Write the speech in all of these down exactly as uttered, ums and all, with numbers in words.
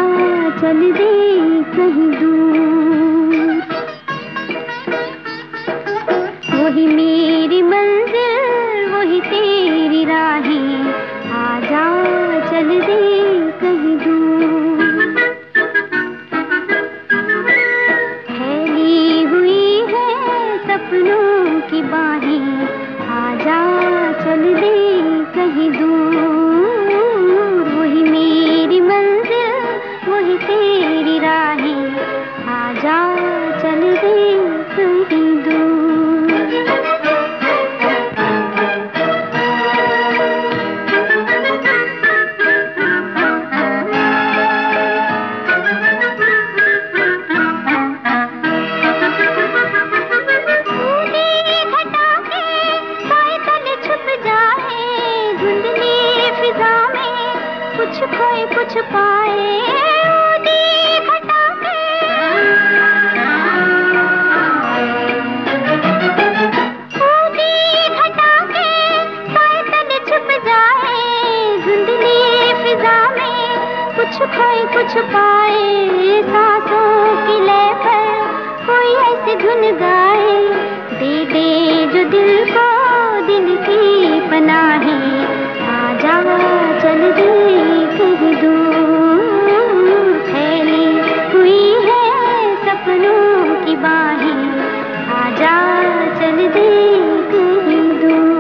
चल दे कहीं दूर। वही मेरी मंजिल वही तेरी राहें, आजा चल दे कहीं दूर। फैली हुई है सपनों की बाहें, आजा चल दे कहीं दूर। वही मेरी मंजिल वही तेरी राहें, आजा चल दे कहीं दूर। कुछ खोए कुछ पाए उड़ी घटा के, उड़ी घटा के साए तले छुप जाए धुंधली फिजा में। कुछ खोए कुछ पाए सांसों की लय पर कोई ऐसी धुन गाए, दे दे जो दिल को दिल की पनाहें, आजा चल दे कहीं दूर। फैली हुई है सपनों की बाहें, आजा चल दे कहीं दूर।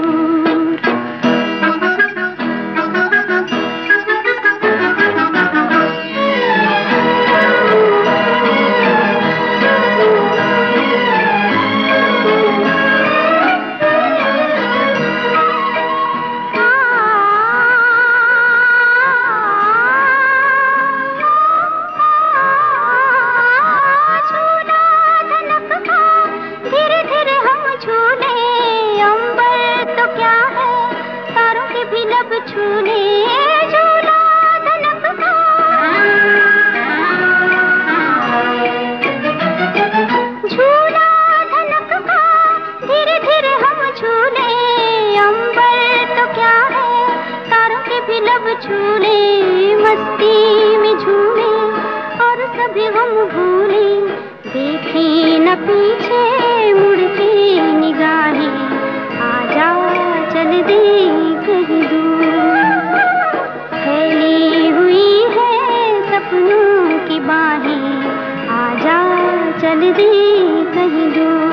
लब छूने झूला धनक का, झूला धनक का धीरे धीरे हम झूले। अंबर तो क्या है तारों के भी लब छूले, मस्ती में झूमे और सभी गम भूले। देखे न पीछे मुड़ती निगाहें, आजा चल दे कहीं दूर। फैली हुई है सपनों की बाहें, आजा चल दे कहीं दूर।